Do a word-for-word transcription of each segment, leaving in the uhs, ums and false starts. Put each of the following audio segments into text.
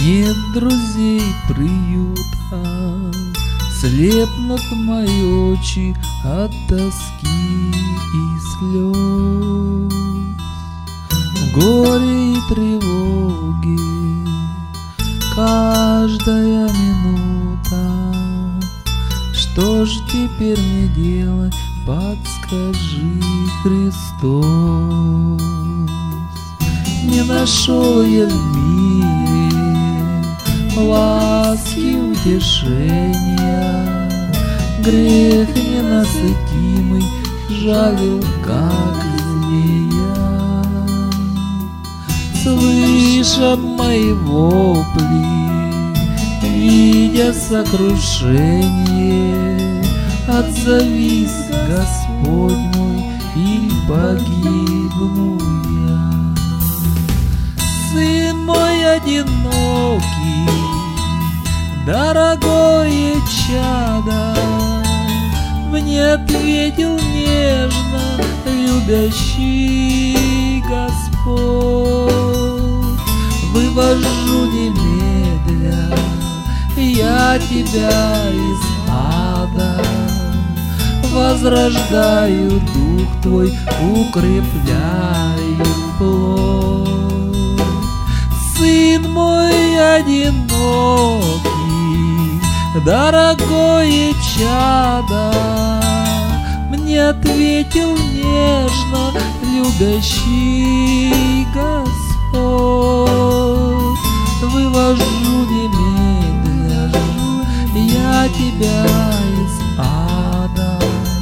Нет друзей приюта, слепнут мои очи от тоски и слез. В горе и тревоге каждая минута. Что ж теперь мне делать, подскажи, Христос. Не нашел я в мире ласки, утешения, грех ненасытимый жалил, как змея. Слыша мои вопли, видя сокрушение, отзовись, Господь мой, или погибну я. Сын мой одинокий, дорогое чадо, мне ответил нежно любящий Господь. Вывожу немедля я тебя из ада, возрождаю дух твой, укрепляю плоть. Сын мой одинокий, дорогое чадо, мне ответил нежно любящий Господь. Вывожу немедля я тебя из ада,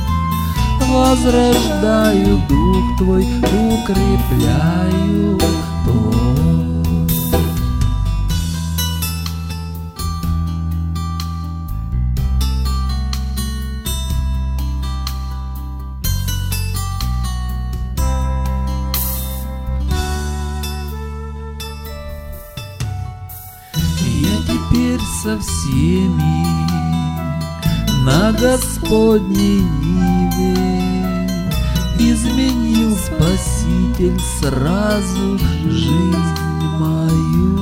возрождаю дух твой, укрепляю плоть. Я теперь со всеми на Господней ниве, изменил Спаситель сразу жизнь мою.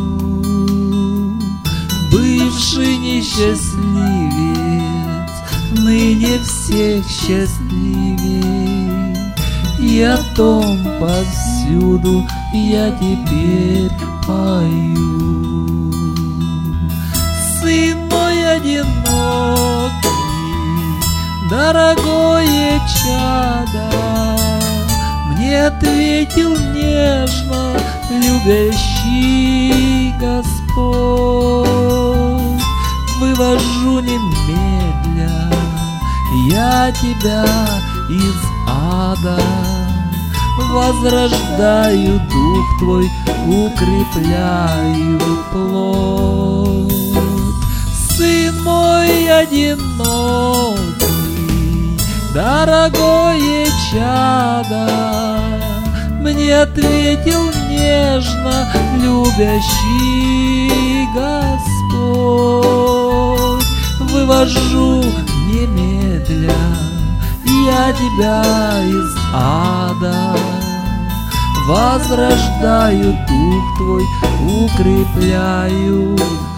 Бывший несчастливец, ныне всех счастливей, и о том повсюду я теперь пою. Сын мой одинокий, дорогое чадо, мне ответил нежно любящий Господь. Вывожу немедля я тебя из ада, возрождаю дух твой, укрепляю плоть. Сын мой одинокий, дорогое чадо, мне ответил нежно любящий Господь. Вывожу немедля я тебя из ада, возрождаю дух твой, укрепляю